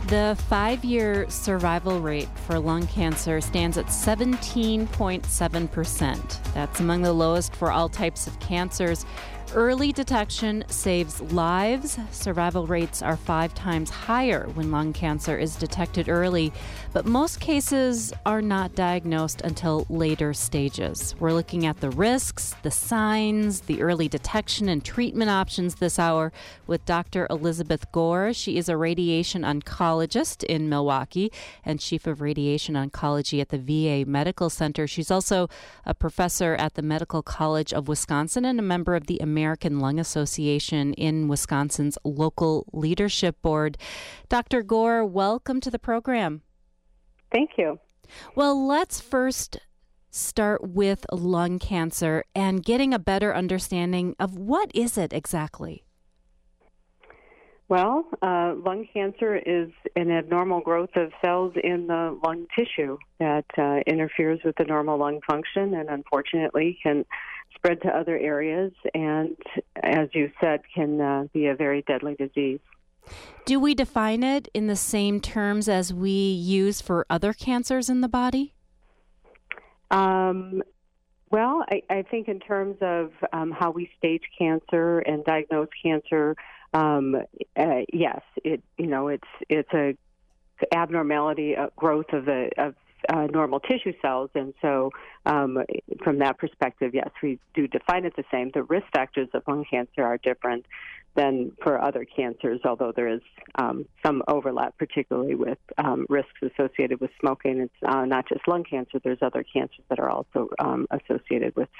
The 5-year survival rate for lung cancer stands at 17.7%. That's among the lowest for all types of cancers. Early detection saves lives. Survival rates are 5 times higher when lung cancer is detected early, but most cases are not diagnosed until later stages. We're looking at the risks, the signs, the early detection and treatment options this hour with Dr. Elizabeth Gore. She is a radiation oncologist in Milwaukee and chief of radiation oncology at the VA Medical Center. She's also a professor at the Medical College of Wisconsin and a member of the American Lung Association in Wisconsin's local leadership board. Dr. Gore, welcome to the program. Thank you. Well, let's first start with lung cancer and getting a better understanding of what is it exactly? Well, lung cancer is an abnormal growth of cells in the lung tissue that interferes with the normal lung function and unfortunately can spread to other areas and, as you said, can be a very deadly disease. Do we define it in the same terms as we use for other cancers in the body? Well, I think in terms of how we stage cancer and diagnose cancer, yes, it's a abnormality growth of normal tissue cells, and so from that perspective, yes, we do define it the same. The risk factors of lung cancer are different than for other cancers, although there is some overlap, particularly with risks associated with smoking. It's not just lung cancer. There's other cancers that are also associated with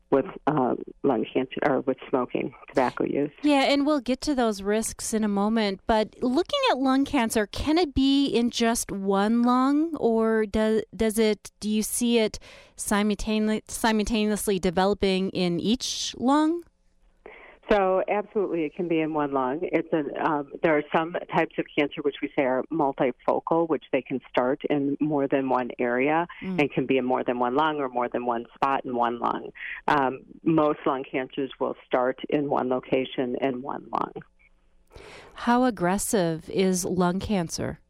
lung cancer or with smoking, tobacco use. Yeah, and we'll get to those risks in a moment. But looking at lung cancer, can it be in just one lung, or do you see it simultaneously developing in each lung? So absolutely, it can be in one lung. There are some types of cancer which we say are multifocal, which they can start in more than one area and can be in more than one lung or more than one spot in one lung. Most lung cancers will start in one location in one lung. How aggressive is lung cancer?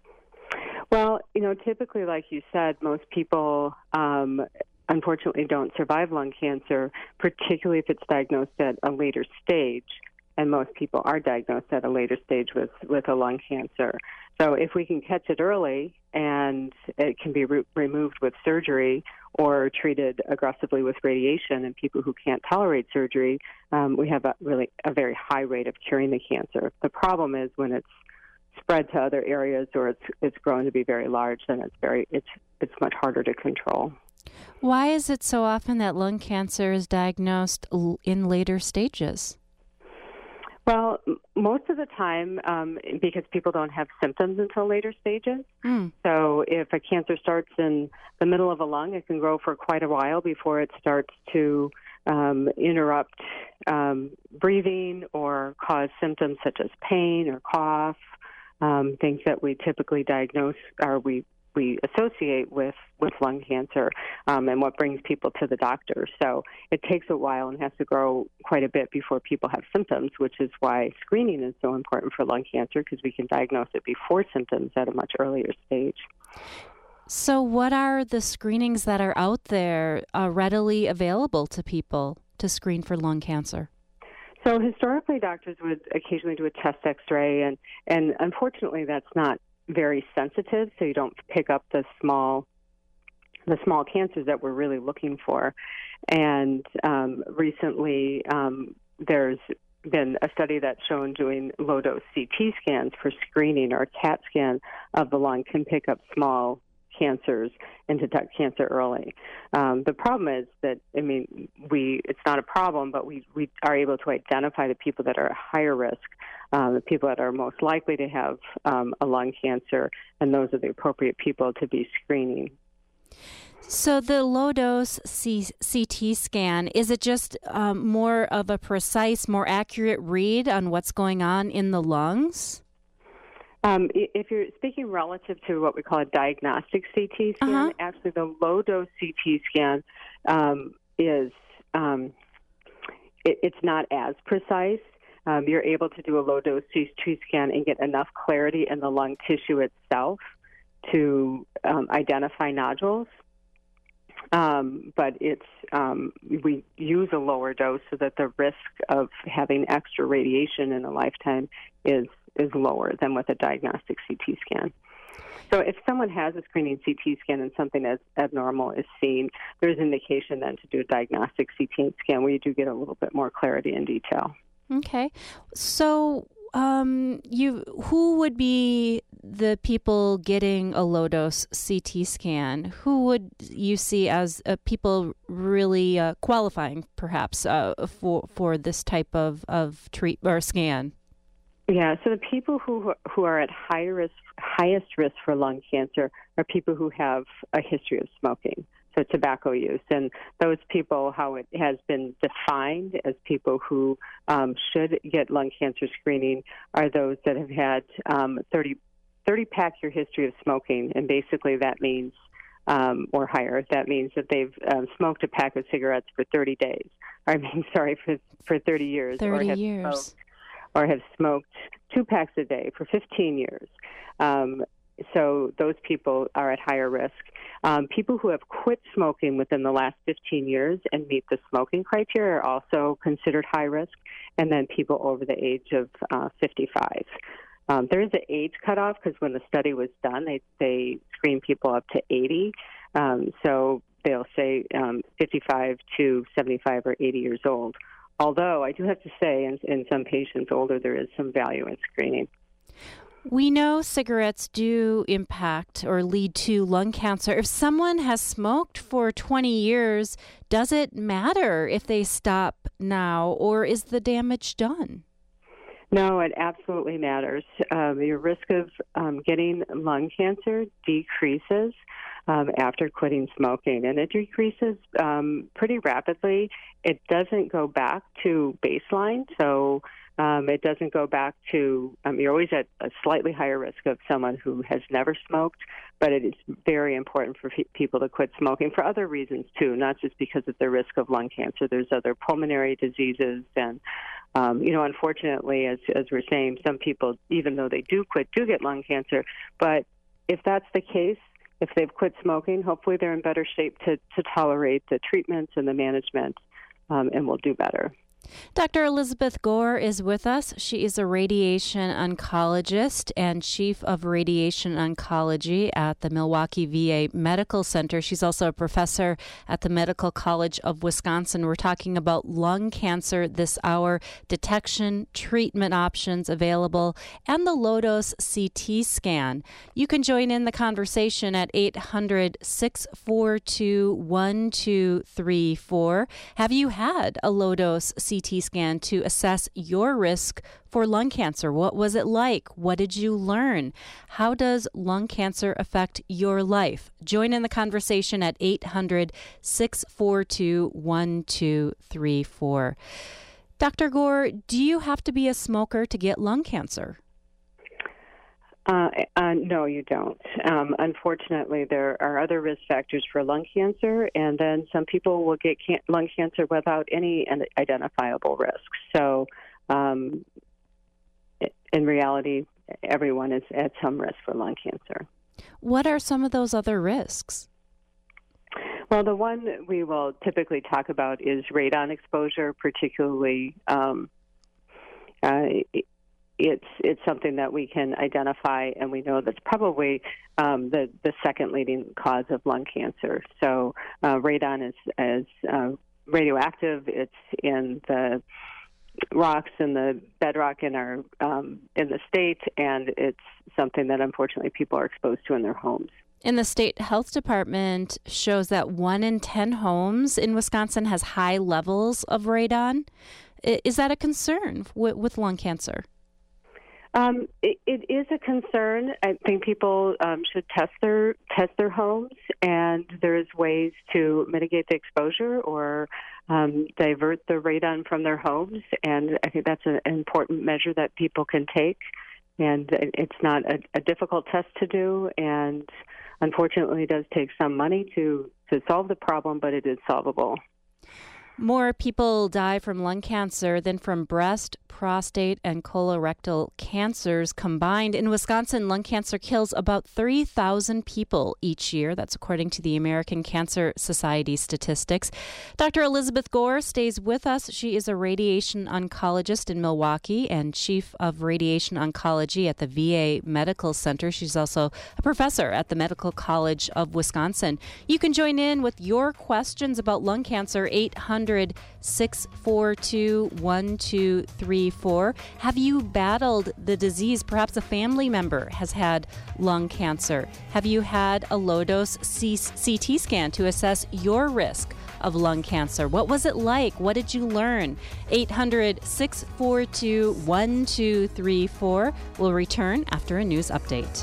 Well, typically, like you said, most people unfortunately don't survive lung cancer, particularly if it's diagnosed at a later stage, and most people are diagnosed at a later stage with a lung cancer. So if we can catch it early and it can be removed with surgery or treated aggressively with radiation in people who can't tolerate surgery, we have a very high rate of curing the cancer. The problem is when it's spread to other areas or it's grown to be very large, then it's much harder to control. Why is it so often that lung cancer is diagnosed in later stages? Well, most of the time, because people don't have symptoms until later stages. So if a cancer starts in the middle of a lung, it can grow for quite a while before it starts to interrupt breathing or cause symptoms such as pain or cough, things that we typically diagnose or we associate with lung cancer and what brings people to the doctor. So it takes a while and has to grow quite a bit before people have symptoms, which is why screening is so important for lung cancer, because we can diagnose it before symptoms at a much earlier stage. So what are the screenings that are out there readily available to people to screen for lung cancer? So historically, doctors would occasionally do a chest X-ray, and unfortunately that's not very sensitive, so you don't pick up the small cancers that we're really looking for. And recently, there's been a study that's shown doing low-dose CT scans for screening, or a CAT scan of the lung can pick up small cancers and detect cancer early. The problem is that, it's not a problem, but we are able to identify the people that are at higher risk, the people that are most likely to have a lung cancer, and those are the appropriate people to be screening. So the low-dose CT scan, is it just more of a precise, more accurate read on what's going on in the lungs? If you're speaking relative to what we call a diagnostic CT scan, actually the low-dose CT scan is it's not as precise. you're able to do a low-dose CT scan and get enough clarity in the lung tissue itself to identify nodules. But we use a lower dose so that the risk of having extra radiation in a lifetime is lower than with a diagnostic CT scan. So if someone has a screening CT scan and something as abnormal is seen, there's indication then to do a diagnostic CT scan where you do get a little bit more clarity and detail. Okay. So who would be the people getting a low-dose CT scan? Who would you see as people really qualifying, perhaps, for this type of treat or scan? Yeah, so the people who are at highest risk for lung cancer are people who have a history of smoking, so tobacco use. And those people, how it has been defined as people who should get lung cancer screening, are those that have had 30-pack year history of smoking, and basically that means, or higher, that means that they've smoked a pack of cigarettes for 30 days. For 30 years. 30 years. Or have smoked 2 packs a day for 15 years. So those people are at higher risk. People who have quit smoking within the last 15 years and meet the smoking criteria are also considered high risk, and then people over the age of 55. There is an age cutoff because when the study was done, they screened people up to 80. So they'll say 55 to 75 or 80 years old. Although I do have to say, in some patients older, there is some value in screening. We know cigarettes do impact or lead to lung cancer. If someone has smoked for 20 years, does it matter if they stop now, or is the damage done? No, it absolutely matters. Your risk of getting lung cancer decreases after quitting smoking, and it decreases pretty rapidly. It doesn't go back to baseline, so it doesn't go back to, you're always at a slightly higher risk of someone who has never smoked, but it is very important for people to quit smoking for other reasons too, not just because of the risk of lung cancer. There's other pulmonary diseases, and unfortunately, as we're saying, some people, even though they do quit, do get lung cancer. But if that's the case, if they've quit smoking, hopefully they're in better shape to tolerate the treatments and the management, and will do better. Dr. Elizabeth Gore is with us. She is a radiation oncologist and chief of radiation oncology at the Milwaukee VA Medical Center. She's also a professor at the Medical College of Wisconsin. We're talking about lung cancer this hour, detection, treatment options available, and the low-dose CT scan. You can join in the conversation at 800-642-1234. Have you had a low-dose CT scan to assess your risk for lung cancer? What was it like? What did you learn? How does lung cancer affect your life? Join in the conversation at 800-642-1234. Dr. Gore, do you have to be a smoker to get lung cancer? No, you don't. Unfortunately, there are other risk factors for lung cancer, and then some people will get lung cancer without any identifiable risks. So, in reality, everyone is at some risk for lung cancer. What are some of those other risks? Well, the one we will typically talk about is radon exposure, particularly. It's something that we can identify, and we know that's probably the second leading cause of lung cancer. So radon is radioactive. It's in the rocks and the bedrock in our in the state, and it's something that unfortunately people are exposed to in their homes. And the state health department shows that 1 in 10 homes in Wisconsin has high levels of radon. Is that a concern with lung cancer? It is a concern. I think people should test their homes, and there's ways to mitigate the exposure or divert the radon from their homes. And I think that's an important measure that people can take. And it's not a difficult test to do, and unfortunately, it does take some money to solve the problem, but it is solvable. More people die from lung cancer than from breast, prostate, and colorectal cancers combined. In Wisconsin, lung cancer kills about 3,000 people each year. That's according to the American Cancer Society statistics. Dr. Elizabeth Gore stays with us. She is a radiation oncologist in Milwaukee and chief of radiation oncology at the VA Medical Center. She's also a professor at the Medical College of Wisconsin. You can join in with your questions about lung cancer, 800-642-1234. Have you battled the disease? Perhaps a family member has had lung cancer. Have you had a low-dose CT scan to assess your risk of lung cancer? What was it like? What did you learn? 800-642-1234. We'll return after a news update.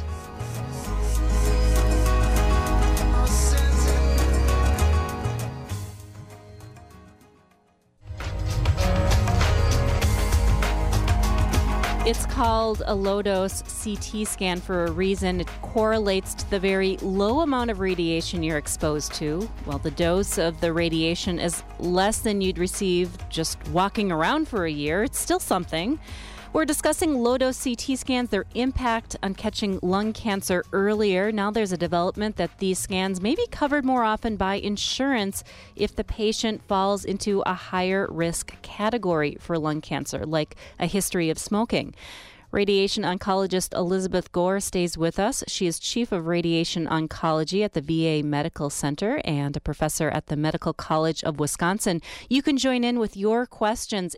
It's called a low-dose CT scan for a reason. It correlates to the very low amount of radiation you're exposed to. While the dose of the radiation is less than you'd receive just walking around for a year, it's still something. We're discussing low-dose CT scans, their impact on catching lung cancer earlier. Now there's a development that these scans may be covered more often by insurance if the patient falls into a higher risk category for lung cancer, like a history of smoking. Radiation oncologist Elizabeth Gore stays with us. She is chief of radiation oncology at the VA Medical Center and a professor at the Medical College of Wisconsin. You can join in with your questions,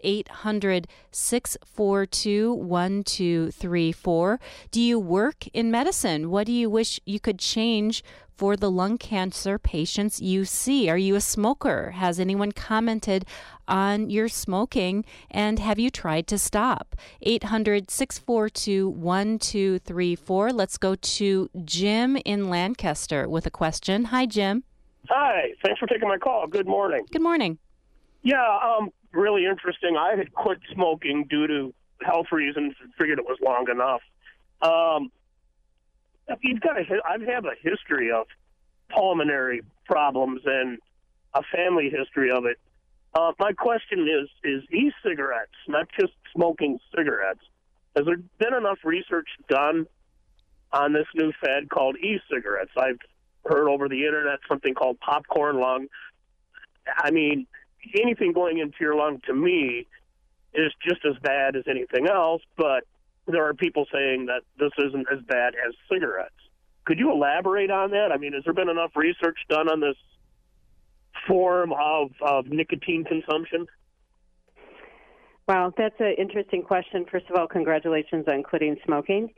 800-642-1234. Do you work in medicine? What do you wish you could change for the lung cancer patients you see? Are you a smoker? Has anyone commented on your smoking? And have you tried to stop? 800-642-1234. Let's go to Jim in Lancaster with a question. Hi, Jim. Hi. Thanks for taking my call. Good morning. Good morning. Yeah, really interesting. I had quit smoking due to health reasons and figured it was long enough. I've had a history of pulmonary problems and a family history of it. My question is e-cigarettes, not just smoking cigarettes. Has there been enough research done on this new fad called e-cigarettes? I've heard over the internet something called popcorn lung. I mean, anything going into your lung to me is just as bad as anything else, but there are people saying that this isn't as bad as cigarettes. Could you elaborate on that? I mean, has there been enough research done on this form of nicotine consumption? Well, that's an interesting question. First of all, congratulations on quitting smoking.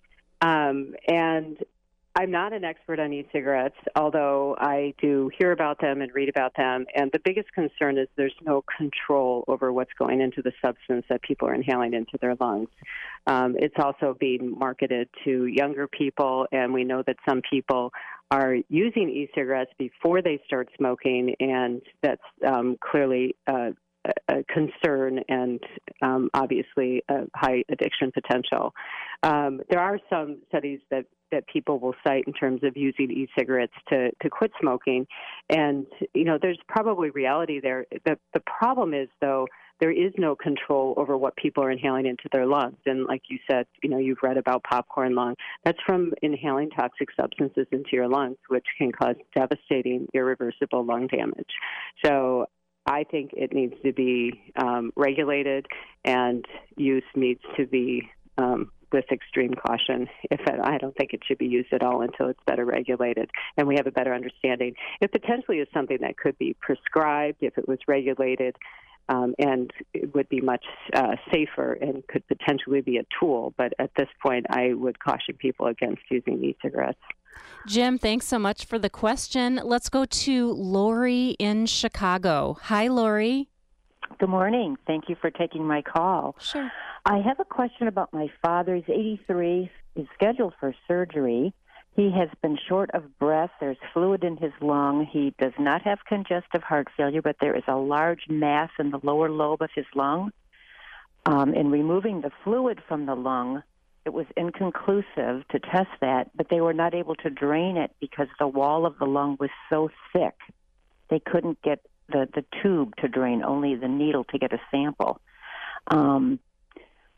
And I'm not an expert on e-cigarettes, although I do hear about them and read about them. And the biggest concern is there's no control over what's going into the substance that people are inhaling into their lungs. It's also being marketed to younger people, and we know that some people are using e-cigarettes before they start smoking, and that's clearly a concern and obviously a high addiction potential. There are some studies that people will cite in terms of using e-cigarettes to quit smoking. And, there's probably reality there. The problem is, though, there is no control over what people are inhaling into their lungs. And like you said, you've read about popcorn lung. That's from inhaling toxic substances into your lungs, which can cause devastating, irreversible lung damage. So I think it needs to be regulated, and use needs to be with extreme caution. I don't think it should be used at all until it's better regulated and we have a better understanding. It potentially is something that could be prescribed if it was regulated, and it would be much safer and could potentially be a tool. But at this point, I would caution people against using e-cigarettes. Jim, thanks so much for the question. Let's go to Lori in Chicago. Hi, Lori. Good morning. Thank you for taking my call. Sure. I have a question about my father. He's 83. He's scheduled for surgery. He has been short of breath. There's fluid in his lung. He does not have congestive heart failure, but there is a large mass in the lower lobe of his lung. In removing the fluid from the lung, it was inconclusive to test that, but they were not able to drain it because the wall of the lung was so thick. They couldn't get the tube to drain, only the needle to get a sample.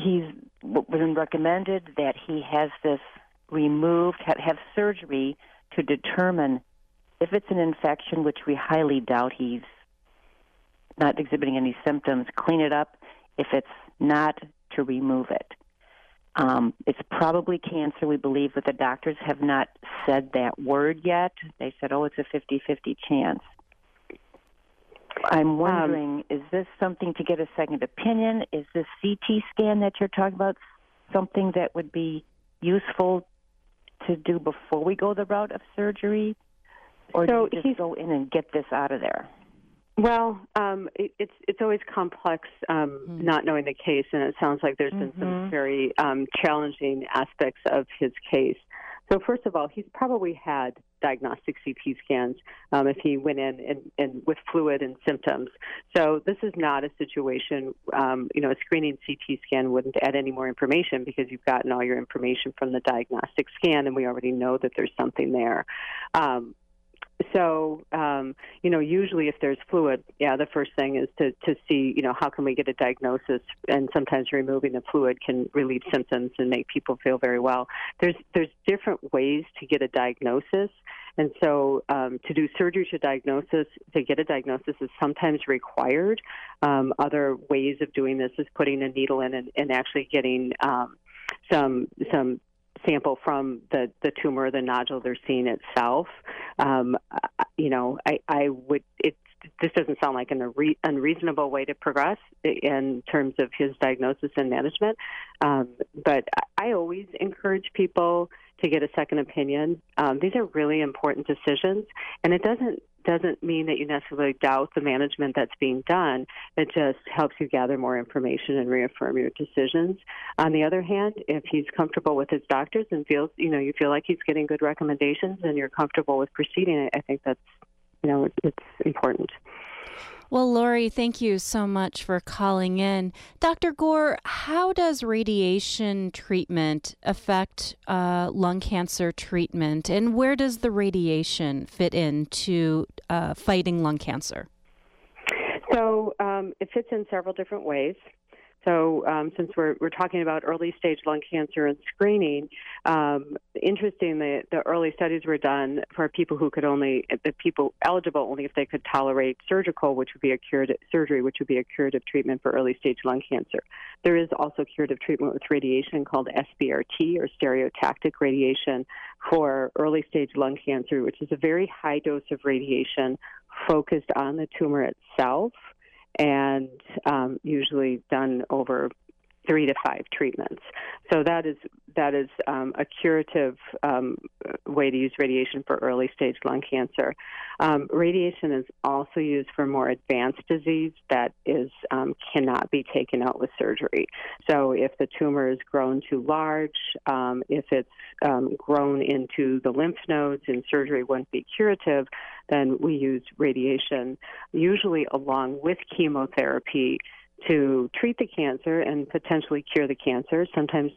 he's been recommended that he has this removed, have surgery to determine if it's an infection, which we highly doubt. He's not exhibiting any symptoms. Clean it up. If it's not, to remove it. It's probably cancer, we believe, but the doctors have not said that word yet. They said, it's a 50-50 chance. I'm wondering, is this something to get a second opinion? Is this CT scan that you're talking about something that would be useful to do before we go the route of surgery? Or do you just go in and get this out of there? Well, it's always complex not knowing the case, and it sounds like there's been some very challenging aspects of his case. So first of all, he's probably had diagnostic CT scans if he went in and with fluid and symptoms. So this is not a situation, a screening CT scan wouldn't add any more information because you've gotten all your information from the diagnostic scan, and we already know that there's something there. So, usually if there's fluid, the first thing is to see, how can we get a diagnosis? And sometimes removing the fluid can relieve symptoms and make people feel very well. There's different ways to get a diagnosis. And so to do surgery to get a diagnosis is sometimes required. Other ways of doing this is putting a needle in and actually getting some sample from the tumor or the nodule they're seeing itself. This doesn't sound like an unreasonable way to progress in terms of his diagnosis and management. But I always encourage people to get a second opinion. These are really important decisions, and it doesn't mean that you necessarily doubt the management that's being done. It just helps you gather more information and reaffirm your decisions. On the other hand, if he's comfortable with his doctors and feels, you feel like he's getting good recommendations and you're comfortable with proceeding, I think that's, it's important. Well, Lori, thank you so much for calling in. Dr. Gore, how does radiation treatment affect lung cancer treatment, and where does the radiation fit into fighting lung cancer? So it fits in several different ways. So since we're talking about early stage lung cancer and screening, interestingly, the early studies were done for people people eligible only if they could tolerate surgery, which would be a curative treatment for early stage lung cancer. There is also curative treatment with radiation called SBRT, or stereotactic radiation, for early stage lung cancer, which is a very high dose of radiation focused on the tumor itself, and usually done over 3 to 5 treatments. So that is a curative way to use radiation for early stage lung cancer. Radiation is also used for more advanced disease that cannot be taken out with surgery. So if the tumor is grown too large, if it's grown into the lymph nodes and surgery wouldn't be curative, then we use radiation, usually along with chemotherapy, to treat the cancer and potentially cure the cancer. Sometimes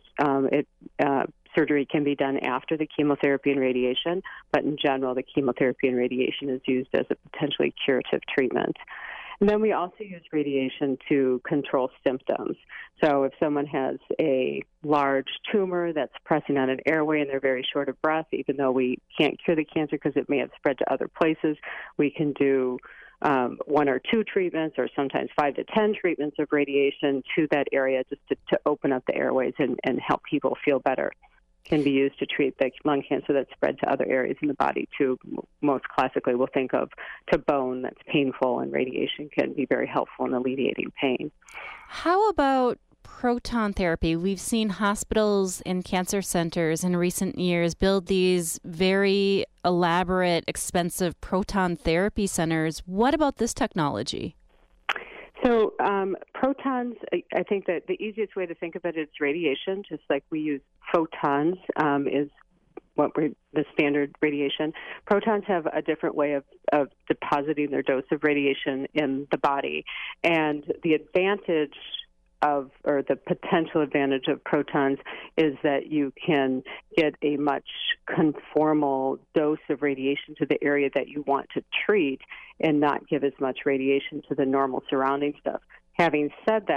surgery can be done after the chemotherapy and radiation, but in general, the chemotherapy and radiation is used as a potentially curative treatment. And then we also use radiation to control symptoms. So if someone has a large tumor that's pressing on an airway and they're very short of breath, even though we can't cure the cancer because it may have spread to other places, we can do 1 or 2 treatments, or sometimes 5 to 10 treatments of radiation to that area just to open up the airways and help people feel better. Can be used to treat the lung cancer that's spread to other areas in the body too. Most classically, we'll think of to bone that's painful, and radiation can be very helpful in alleviating pain. How about proton therapy? We've seen hospitals and cancer centers in recent years build these very elaborate, expensive proton therapy centers. What about this technology? So protons, I think that the easiest way to think of it is radiation, just like we use photons is the standard radiation. Protons have a different way of depositing their dose of radiation in the body. And the advantage or the potential advantage of protons is that you can get a much conformal dose of radiation to the area that you want to treat and not give as much radiation to the normal surrounding stuff. Having said that,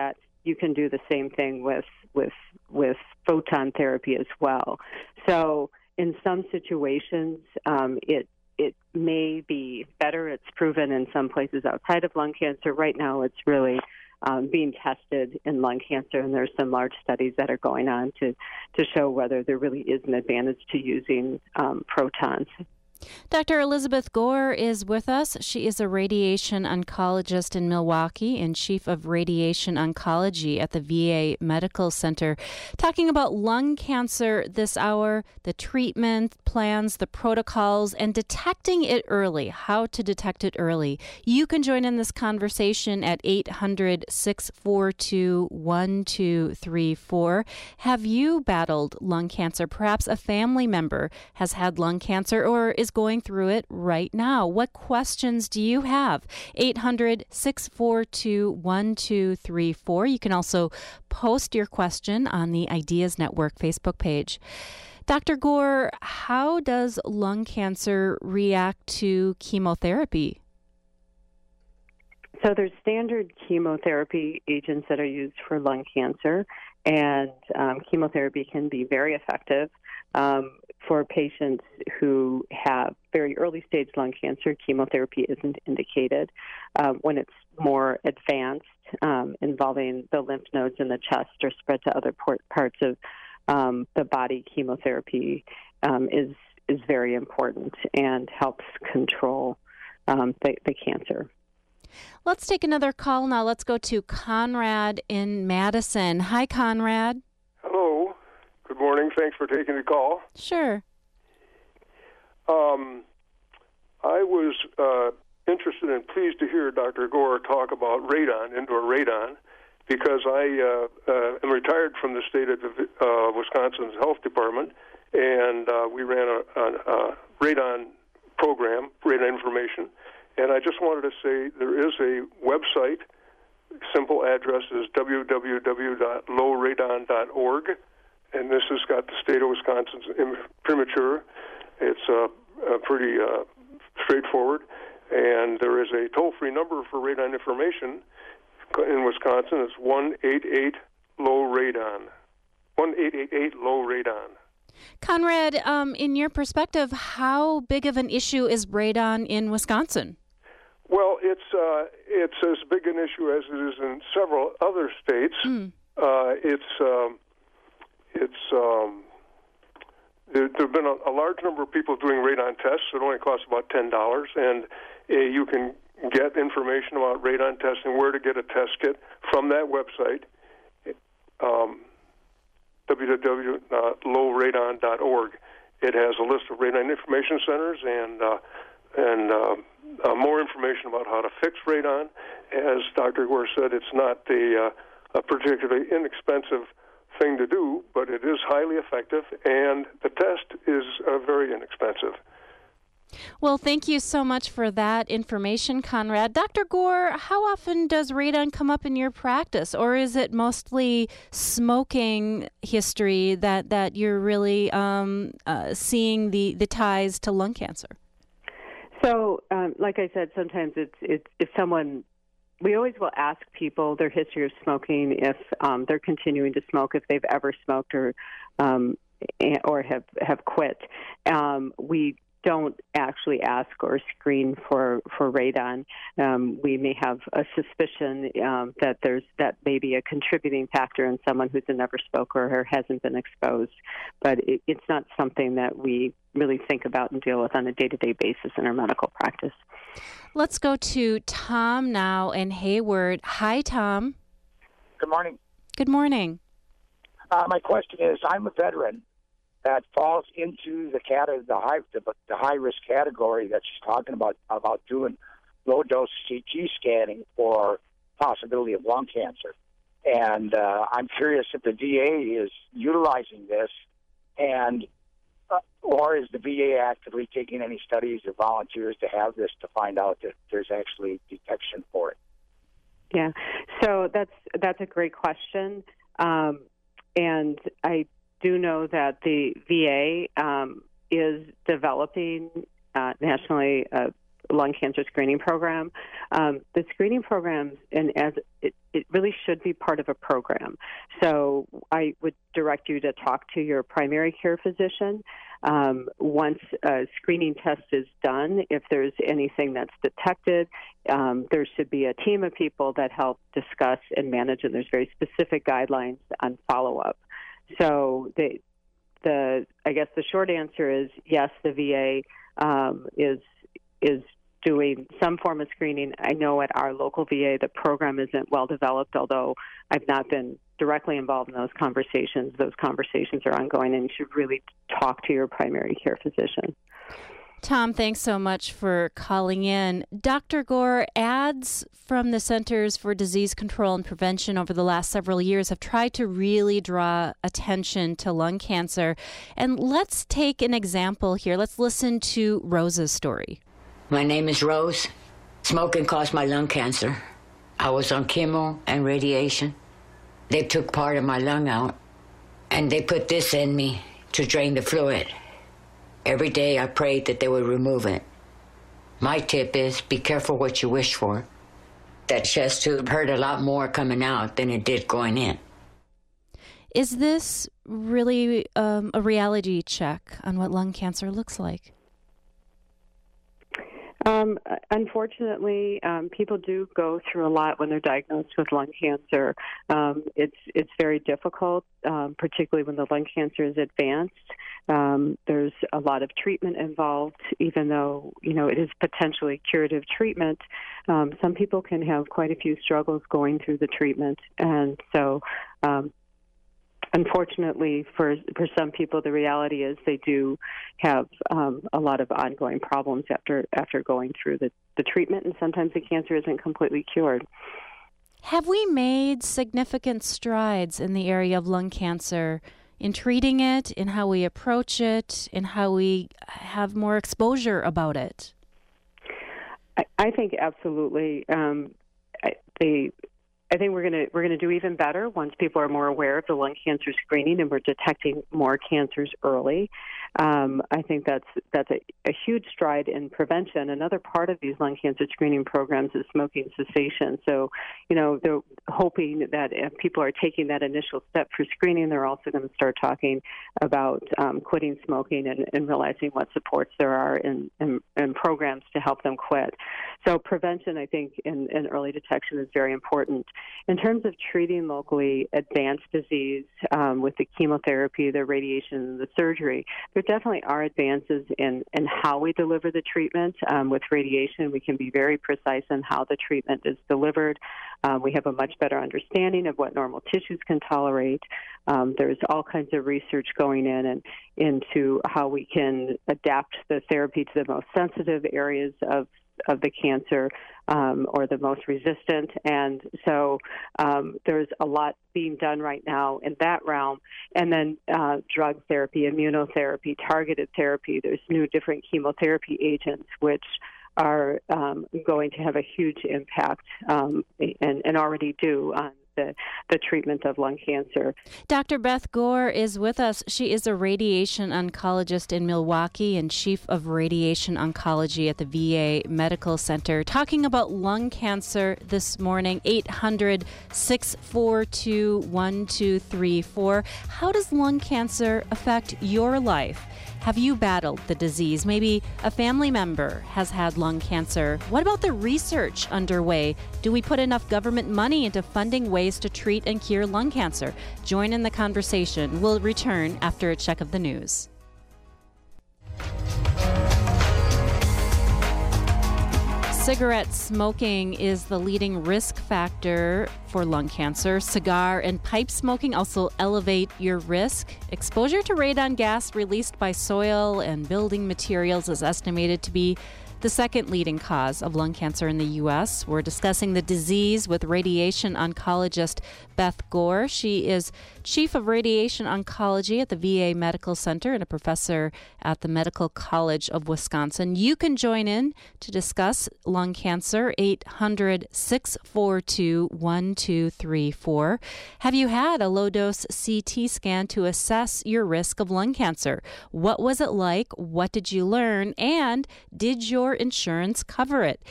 you can do the same thing with photon therapy as well. So in some situations, it may be better. It's proven in some places outside of lung cancer. Right now, it's really being tested in lung cancer, and there's some large studies that are going on to show whether there really is an advantage to using protons. Dr. Elizabeth Gore is with us. She is a radiation oncologist in Milwaukee and chief of radiation oncology at the VA Medical Center, talking about lung cancer this hour, the treatment plans, the protocols, and detecting it early, how to detect it early. You can join in this conversation at 800-642-1234. Have you battled lung cancer? Perhaps a family member has had lung cancer or is going through it right now. What questions do you have? 800-642-1234. You can also post your question on the Ideas Network Facebook page. Dr. Gore, how does lung cancer react to chemotherapy? So there's standard chemotherapy agents that are used for lung cancer, and chemotherapy can be very effective. For patients who have very early stage lung cancer, chemotherapy isn't indicated. When it's more advanced, involving the lymph nodes in the chest or spread to other parts of the body, chemotherapy is very important and helps control the cancer. Let's take another call now. Let's go to Conrad in Madison. Hi, Conrad. Hello. Good morning. Thanks for taking the call. Sure. I was interested and pleased to hear Dr. Gore talk about radon, indoor radon, because I am retired from the state of Wisconsin's health department, and we ran a radon program, radon information, and I just wanted to say there is a website. Simple address is www.lowradon.org, and this has got the state of Wisconsin's imprimatur. It's pretty straightforward, and there is a toll-free number for radon information in Wisconsin. It's 1-888-LOW-RADON. 1-888-LOW-RADON. Conrad, in your perspective, how big of an issue is radon in Wisconsin? Well, it's as big an issue as it is in several other states. There have been a large number of people doing radon tests. It only costs about $10, and you can get information about radon testing, where to get a test kit from that website, www.lowradon.org. It has a list of radon information centers and more information about how to fix radon. As Dr. Gore said, it's not a particularly inexpensive thing to do, but it is highly effective, and the test is very inexpensive. Well, thank you so much for that information, Conrad. Dr. Gore, how often does radon come up in your practice, or is it mostly smoking history that you're really seeing the ties to lung cancer? So, like I said, sometimes it's if someone. We always will ask people their history of smoking, if they're continuing to smoke, if they've ever smoked or have quit. We don't actually ask or screen for radon. We may have a suspicion that may be a contributing factor in someone who's a never smoker or hasn't been exposed, but it's not something that we really think about and deal with on a day-to-day basis in our medical practice. Let's go to Tom now in Hayward. Hi, Tom. Good morning. Good morning. My question is, I'm a veteran that falls into the high risk category that she's talking about doing low dose CT scanning for possibility of lung cancer, and I'm curious if the VA is utilizing this, and or is the VA actively taking any studies or volunteers to have this to find out that there's actually detection for it? Yeah, so that's a great question, and I do know that the VA is developing nationally lung cancer screening program. The screening programs, and as it really should be part of a program. So I would direct you to talk to your primary care physician. Once a screening test is done, if there's anything that's detected, there should be a team of people that help discuss and manage, and there's very specific guidelines on follow-up. So I guess the short answer is yes, the VA is doing some form of screening. I know at our local VA the program isn't well developed, although I've not been directly involved in those conversations. Those conversations are ongoing, and you should really talk to your primary care physician. Tom, thanks so much for calling in. Dr. Gore, ads from the Centers for Disease Control and Prevention over the last several years have tried to really draw attention to lung cancer. And let's take an example here. Let's listen to Rose's story. My name is Rose. Smoking caused my lung cancer. I was on chemo and radiation. They took part of my lung out, and they put this in me to drain the fluid. Every day I prayed that they would remove it. My tip is be careful what you wish for. That chest tube hurt a lot more coming out than it did going in. Is this really a reality check on what lung cancer looks like? Unfortunately, people do go through a lot when they're diagnosed with lung cancer. It's very difficult, particularly when the lung cancer is advanced. There's a lot of treatment involved, even though, it is potentially curative treatment. Some people can have quite a few struggles going through the treatment. And so, unfortunately, for some people, the reality is they do have a lot of ongoing problems after going through the treatment, and sometimes the cancer isn't completely cured. Have we made significant strides in the area of lung cancer in treating it, in how we approach it, in how we have more exposure about it? I think absolutely. I think we're going to do even better once people are more aware of the lung cancer screening and we're detecting more cancers early. I think that's a huge stride in prevention. Another part of these lung cancer screening programs is smoking cessation. So, they're hoping that if people are taking that initial step for screening, they're also going to start talking about quitting smoking and realizing what supports there are in programs to help them quit. So prevention, I think, in early detection is very important. In terms of treating locally advanced disease with the chemotherapy, the radiation, and the surgery, there definitely are advances in how we deliver the treatment. With radiation, we can be very precise in how the treatment is delivered. We have a much better understanding of what normal tissues can tolerate. There's all kinds of research going in and into how we can adapt the therapy to the most sensitive areas of the cancer or the most resistant. And so there's a lot being done right now in that realm. And then drug therapy, immunotherapy, targeted therapy. There's new different chemotherapy agents which are going to have a huge impact and already do on the treatment of lung cancer. Dr. Beth Gore is with us. She is a radiation oncologist in Milwaukee and chief of radiation oncology at the VA Medical Center, talking about lung cancer this morning. 800-642-1234. How does lung cancer affect your life? Have you battled the disease? Maybe a family member has had lung cancer. What about the research underway? Do we put enough government money into funding ways to treat and cure lung cancer? Join in the conversation. We'll return after a check of the news. Cigarette smoking is the leading risk factor for lung cancer. Cigar and pipe smoking also elevate your risk. Exposure to radon gas released by soil and building materials is estimated to be the second leading cause of lung cancer in the U.S. We're discussing the disease with radiation oncologist Beth Gore. She is chief of radiation oncology at the VA Medical Center and a professor at the Medical College of Wisconsin. You can join in to discuss lung cancer, 800-642-1234. Have you had a low-dose CT scan to assess your risk of lung cancer? What was it like? What did you learn? And did your your insurance cover it?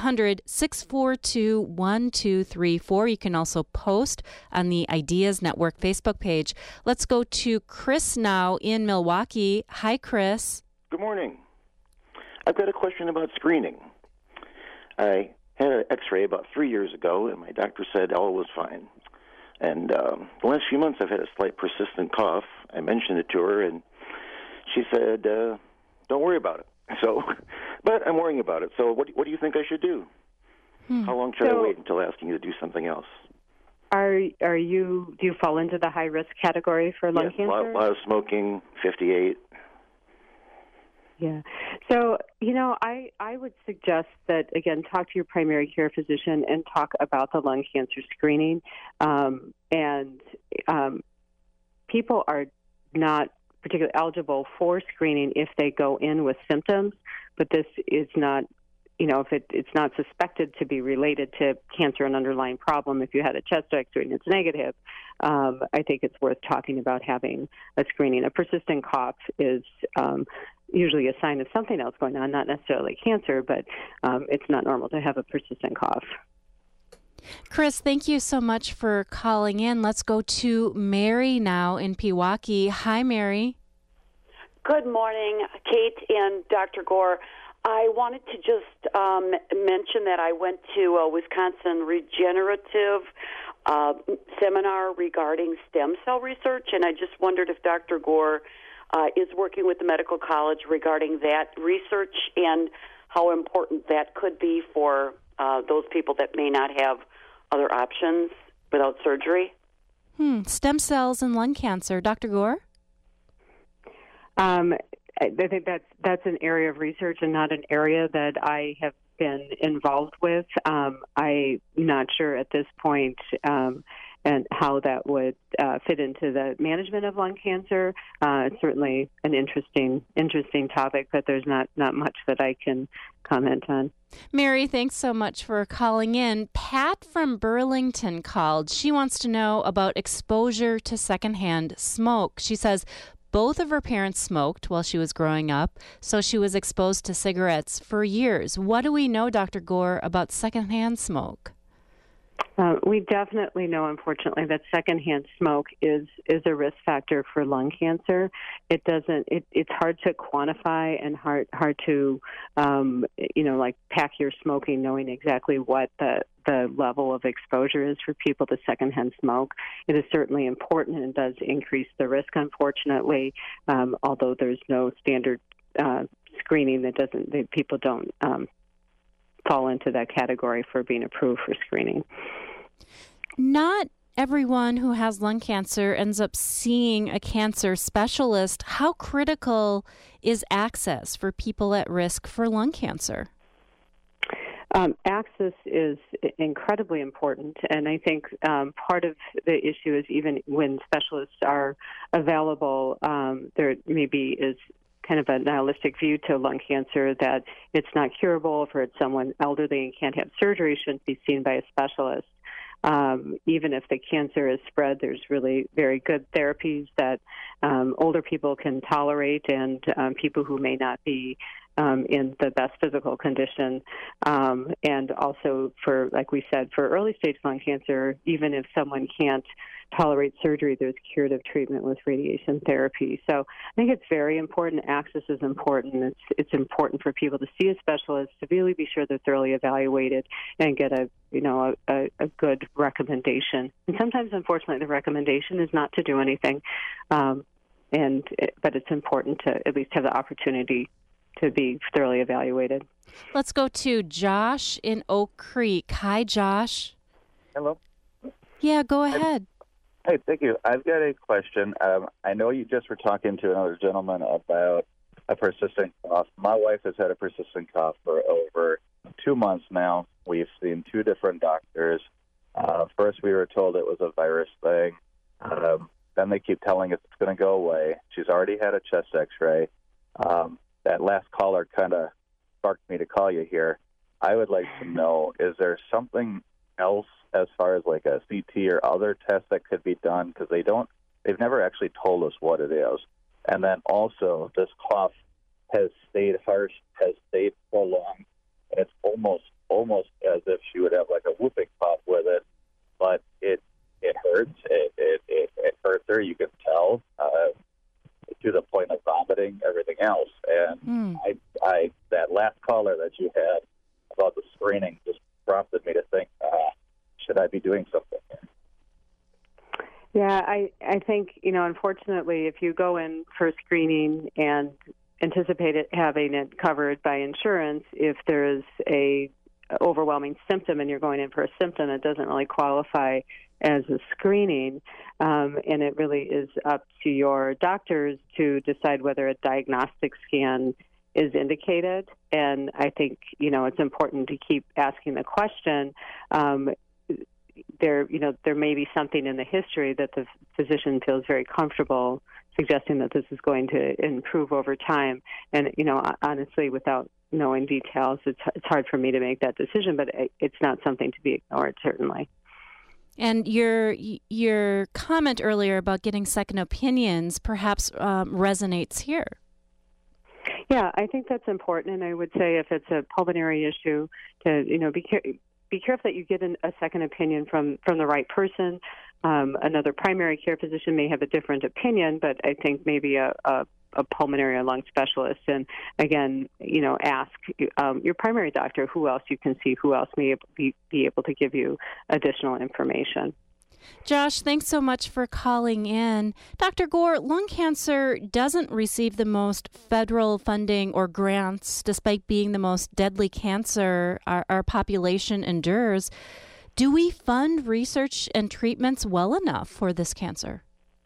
800-642-1234. You can also post on the Ideas Network Facebook page. Let's go to Chris now in Milwaukee. Hi, Chris. Good morning. I've got a question about screening. I had an x-ray about 3 years ago, and my doctor said all was fine. And the last few months I've had a slight persistent cough. I mentioned it to her, and she said, don't worry about it. So, but I'm worrying about it. So what do you think I should do? How long should I wait until asking you to do something else? Do you fall into the high-risk category for lung cancer? A lot of smoking, 58. Yeah. So, I would suggest that, again, talk to your primary care physician and talk about the lung cancer screening. People are not particularly eligible for screening if they go in with symptoms, but this is not, if it's not suspected to be related to cancer, an underlying problem. If you had a chest X-ray and it's negative, I think it's worth talking about having a screening. A persistent cough is usually a sign of something else going on, not necessarily cancer, but it's not normal to have a persistent cough. Chris, thank you so much for calling in. Let's go to Mary now in Pewaukee. Hi, Mary. Good morning, Kate and Dr. Gore. I wanted to just mention that I went to a Wisconsin regenerative seminar regarding stem cell research, and I just wondered if Dr. Gore is working with the medical college regarding that research and how important that could be for those people that may not have other options without surgery. Stem cells and lung cancer. Dr. Gore? I think that's an area of research and not an area that I have been involved with. I'm not sure at this point and how that would fit into the management of lung cancer. It's certainly an interesting topic, but there's not much that I can comment on. Mary, thanks so much for calling in. Pat from Burlington called. She wants to know about exposure to secondhand smoke. She says both of her parents smoked while she was growing up, so she was exposed to cigarettes for years. What do we know, Dr. Gore, about secondhand smoke? We definitely know, unfortunately, that secondhand smoke is a risk factor for lung cancer. It's hard to quantify and hard to, pack your smoking, knowing exactly what the level of exposure is for people to secondhand smoke. It is certainly important and does increase the risk, unfortunately, although there's no standard screening that people don't fall into that category for being approved for screening. Not everyone who has lung cancer ends up seeing a cancer specialist. How critical is access for people at risk for lung cancer? Access is incredibly important, and I think part of the issue is even when specialists are available, there maybe is kind of a nihilistic view to lung cancer that it's not curable. If it's someone elderly and can't have surgery, shouldn't be seen by a specialist. Even if the cancer is spread, there's really very good therapies that older people can tolerate, and people who may not be in the best physical condition. And also for, like we said, for early stage lung cancer, even if someone can't tolerate surgery, there's curative treatment with radiation therapy. So I think it's very important. Access is important. It's important for people to see a specialist, to really be sure they're thoroughly evaluated and get a good recommendation. And sometimes, unfortunately, the recommendation is not to do anything. But it's important to at least have the opportunity to be thoroughly evaluated. Let's go to Josh in Oak Creek. Hi, Josh. Hello. Yeah, go ahead. Hey, thank you. I've got a question. I know you just were talking to another gentleman about a persistent cough. My wife has had a persistent cough for over 2 months now. We've seen 2 different doctors. First, we were told it was a virus thing. Then they keep telling us it's going to go away. She's already had a chest X-ray. That last caller kind of sparked me to call you here. I would like to know, is there something else as far as like a CT or other tests that could be done? Because they've never actually told us what it is. And then also, this cough has stayed harsh, has stayed prolonged, and it's almost as if she would have like a whooping cough with it, but it hurts. It hurts her. You can tell to the point of vomiting, everything else. And I that last caller that you had about the screening just prompted me to think, should I be doing something here? Yeah, I think, unfortunately, if you go in for screening and anticipate it having it covered by insurance, if there is a overwhelming symptom and you're going in for a symptom, it doesn't really qualify as a screening, and it really is up to your doctors to decide whether a diagnostic scan is indicated. And I think, it's important to keep asking the question. There may be something in the history that the physician feels very comfortable suggesting that this is going to improve over time. And, honestly, without knowing details, it's hard for me to make that decision, but it's not something to be ignored, certainly. And your comment earlier about getting second opinions perhaps resonates here. Yeah, I think that's important, and I would say if it's a pulmonary issue, to be careful that you get a second opinion from the right person. Another primary care physician may have a different opinion, but I think maybe a pulmonary or lung specialist. And again, ask your primary doctor who else you can see, who else may be able to give you additional information. Josh, thanks so much for calling in. Dr. Gore, lung cancer doesn't receive the most federal funding or grants, despite being the most deadly cancer our population endures. Do we fund research and treatments well enough for this cancer?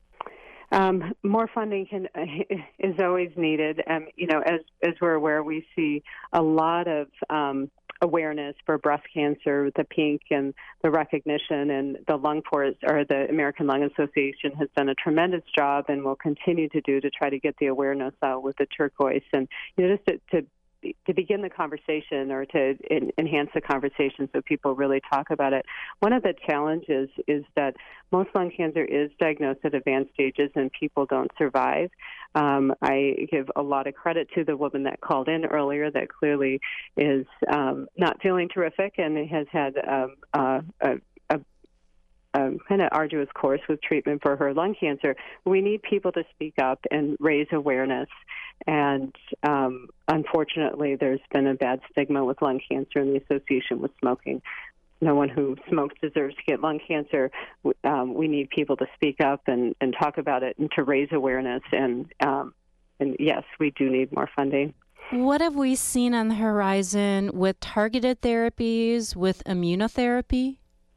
More funding is always needed. As we're aware, we see a lot of awareness for breast cancer, the pink and the recognition, and the the American Lung Association has done a tremendous job and will continue to do to try to get the awareness out with the turquoise. And just to begin the conversation or to enhance the conversation so people really talk about it. One of the challenges is that most lung cancer is diagnosed at advanced stages and people don't survive. I give a lot of credit to the woman that called in earlier that clearly is not feeling terrific and has had a kind of arduous course with treatment for her lung cancer. We need people to speak up and raise awareness. And unfortunately, there's been a bad stigma with lung cancer in the association with smoking. No one who smokes deserves to get lung cancer. We need people to speak up and talk about it and to raise awareness. And yes, we do need more funding. What have we seen on the horizon with targeted therapies, with immunotherapy?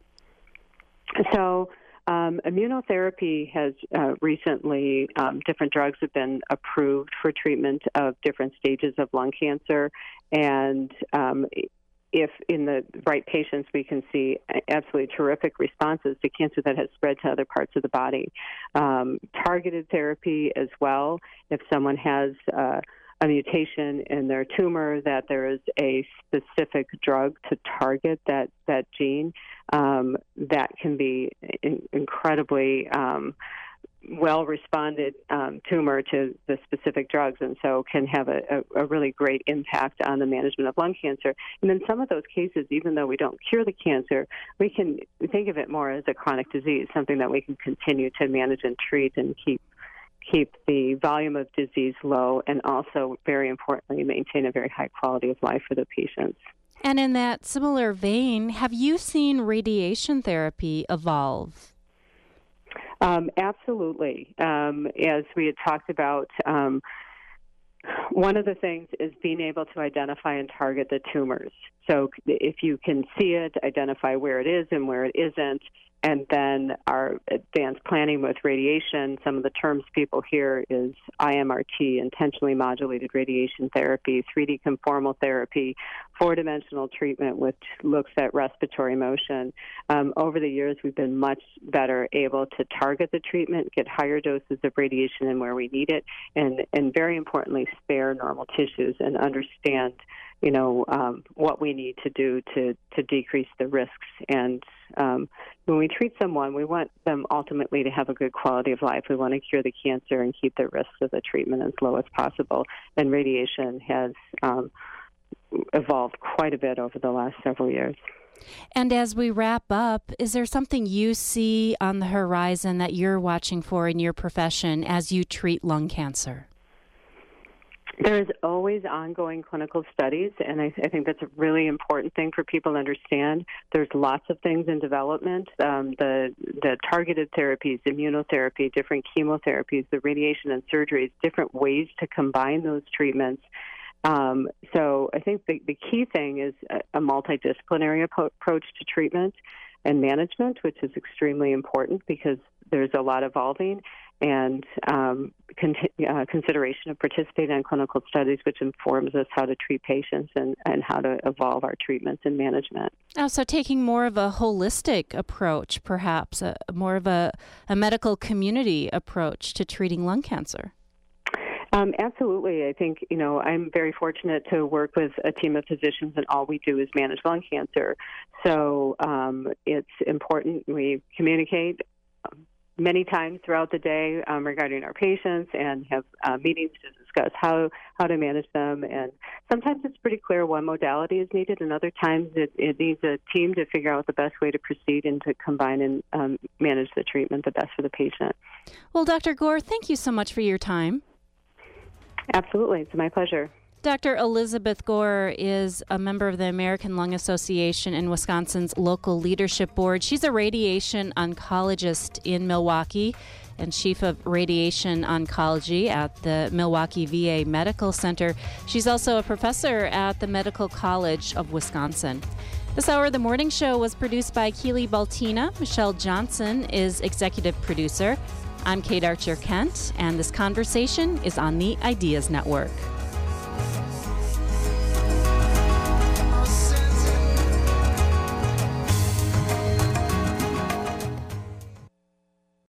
So immunotherapy has recently, different drugs have been approved for treatment of different stages of lung cancer. And if in the right patients, we can see absolutely terrific responses to cancer that has spread to other parts of the body. Targeted therapy as well. If someone has a mutation in their tumor, that there is a specific drug to target that gene, that can be incredibly well-responded tumor to the specific drugs, and so can have a really great impact on the management of lung cancer. And in some of those cases, even though we don't cure the cancer, we can think of it more as a chronic disease, something that we can continue to manage and treat and keep the volume of disease low, and also, very importantly, maintain a very high quality of life for the patients. And in that similar vein, have you seen radiation therapy evolve? Absolutely. As we had talked about, one of the things is being able to identify and target the tumors. So if you can see it, identify where it is and where it isn't, and then our advanced planning with radiation, some of the terms people hear is IMRT, intentionally modulated radiation therapy, 3D conformal therapy, four-dimensional treatment, which looks at respiratory motion. Over the years, we've been much better able to target the treatment, get higher doses of radiation in where we need it, and very importantly, spare normal tissues and understand what we need to do to decrease the risks. And when we treat someone, we want them ultimately to have a good quality of life. We want to cure the cancer and keep the risks of the treatment as low as possible. And radiation has evolved quite a bit over the last several years. And as we wrap up, is there something you see on the horizon that you're watching for in your profession as you treat lung cancer? There is always ongoing clinical studies, and I think that's a really important thing for people to understand. There's lots of things in development, the targeted therapies, immunotherapy, different chemotherapies, the radiation and surgeries, different ways to combine those treatments. So I think the key thing is a multidisciplinary approach to treatment and management, which is extremely important because there's a lot evolving, and consideration of participating in clinical studies, which informs us how to treat patients and how to evolve our treatments and management. Oh, so taking more of a holistic approach, perhaps, more of a medical community approach to treating lung cancer. Absolutely. I think, I'm very fortunate to work with a team of physicians, and all we do is manage lung cancer. So it's important we communicate many times throughout the day regarding our patients and have meetings to discuss how to manage them. And sometimes it's pretty clear one modality is needed, and other times it needs a team to figure out the best way to proceed and to combine and manage the treatment the best for the patient. Well, Dr. Gore, thank you so much for your time. Absolutely. It's my pleasure. Dr. Elizabeth Gore is a member of the American Lung Association and Wisconsin's local leadership board. She's a radiation oncologist in Milwaukee and chief of radiation oncology at the Milwaukee VA Medical Center. She's also a professor at the Medical College of Wisconsin. This hour of the morning show was produced by Keely Baltina. Michelle Johnson is executive producer. I'm Kate Archer-Kent, and this conversation is on the Ideas Network.